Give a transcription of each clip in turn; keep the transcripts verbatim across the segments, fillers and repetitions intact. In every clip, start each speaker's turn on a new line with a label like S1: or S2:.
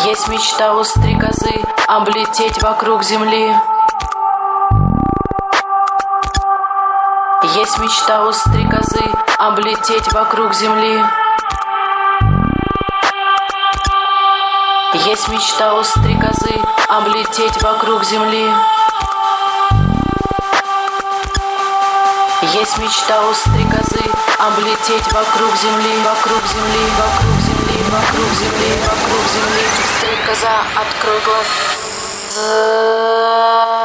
S1: Есть мечта у стрекозы облететь вокруг земли. Есть мечта у стрекозы облететь вокруг земли. Есть мечта у стрекозы облететь вокруг земли. Есть мечта у стрекозы облететь вокруг земли, вокруг земли, вокруг земли, вокруг земли, вокруг земли. Стрекоза, открой глаза.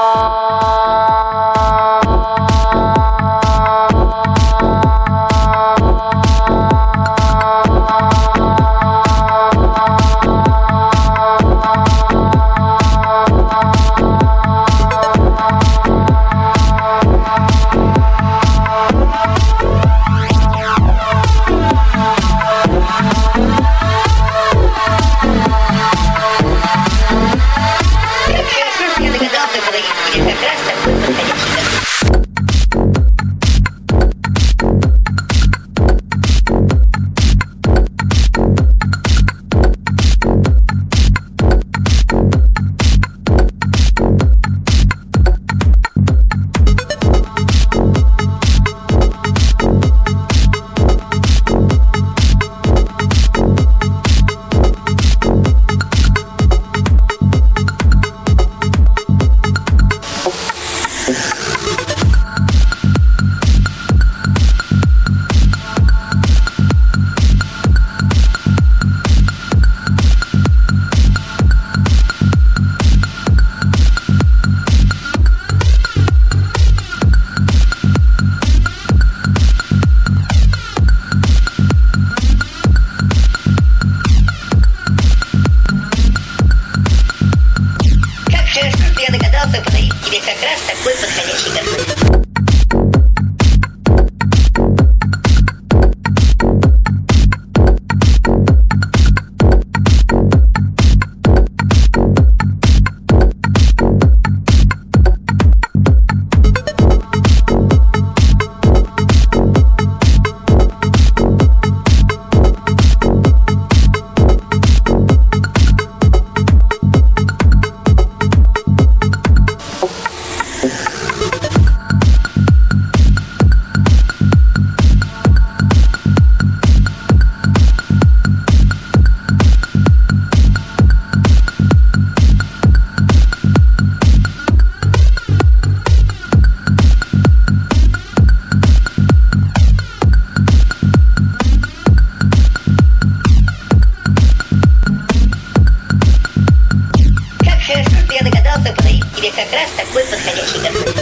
S2: Я догадался подарить тебе как раз такой подходящий горшок. Я догадался подарить тебе как раз такой подходящий горшок.